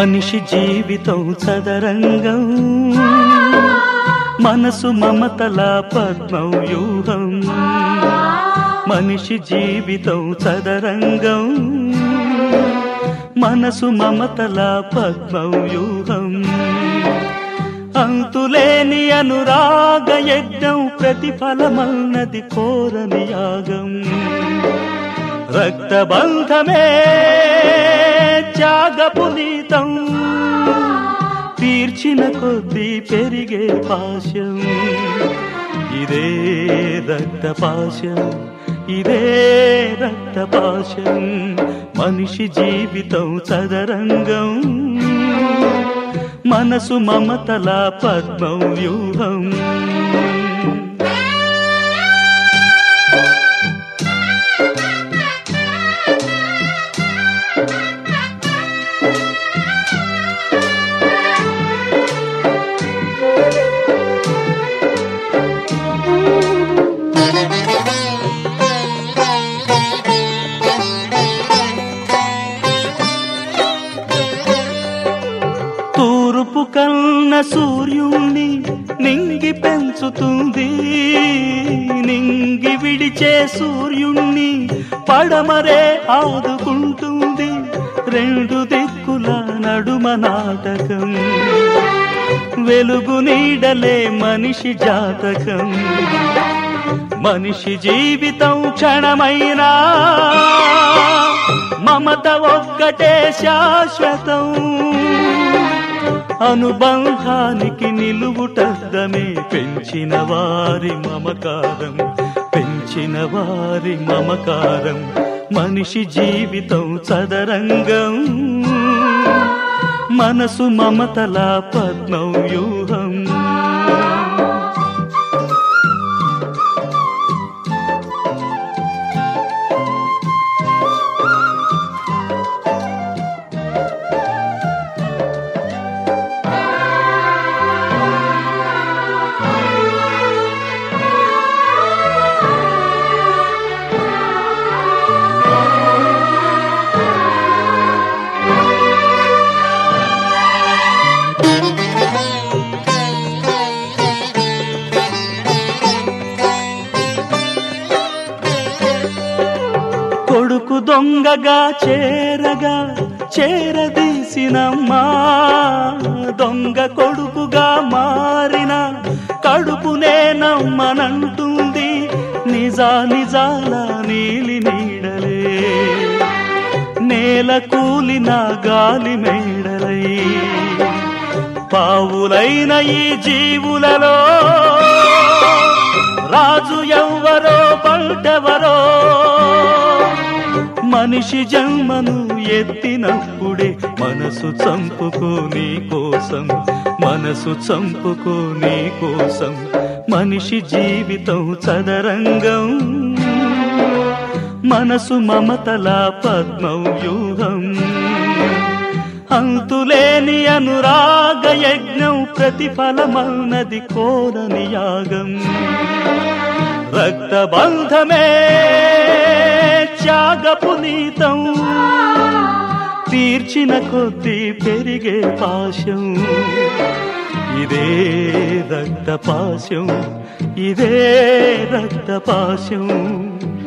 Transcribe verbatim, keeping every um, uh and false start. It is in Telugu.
మనిషి జీవితం చదరంగం, మనసు మమతల పద్మం వ్యూహం. మనిషి జీవితం చదరంగం, మనసు మమతల పద్మం వ్యూహం. అంతులేని అనురాగ యజ్ఞం, ప్రతిఫలమన్నది కోరని యాగం. రక్తబంధమే త్యాగపు నీతం, తీర్చిన కొద్దీ పెరిగే పాశం. ఇదే రక్తపాశం, ఇదే రక్తపాశం. మనిషి జీవితం చదరంగం, మనసు మమతల పద్మం వ్యూహం. తూర్పు కన్న సూర్యుణ్ణి నింగి పెంచుతుంది, నింగి విడిచే సూర్యుణ్ణి పడమరే ఆదుకుంటుంది. రెండు దిక్కుల నడుమ నాటకం, వెలుగు నీడలే మనిషి జాతకం. మనిషి జీవితం క్షణమైనా, మమత ఒక్కటే శాశ్వతం. అనుబంధానికి నిలువుటద్దమే పెంచిన వారి మమకారం, పెంచిన వారి మమకారం. మనిషి జీవితం చదరంగం, మనసు మమతల పద్మం వ్యూహం. కొడుకు దొంగగా చేరగా చేరదీసినమ్మా, దొంగ కొడుకుగా మారిన కడుపునే నమ్మనంటుంది. నిజా నిజాల నీలి నీడలే నేల కూలిన గాలి మేడలై, పావులైన ఈ జీవులలో రాజు ఎవ్వరో పంటెవరో. మనిషి జన్మను ఎత్తినప్పుడే మనసు చంపుకోని కోసం, మనసు చంపుకోని కోసం. మనిషి జీవితం చదరంగం, మనసు మమతల పద్మం వ్యూహం. అంతులేని అనురాగ యజ్ఞం, ప్రతిఫలమన్నది కోరని యాగం. రక్తబంధమే త్యాగపు నీతం, తీర్చిన కొద్దీ పెరిగే పాశం. ఇదే రక్తపాశం, ఇదే రక్తపాశం.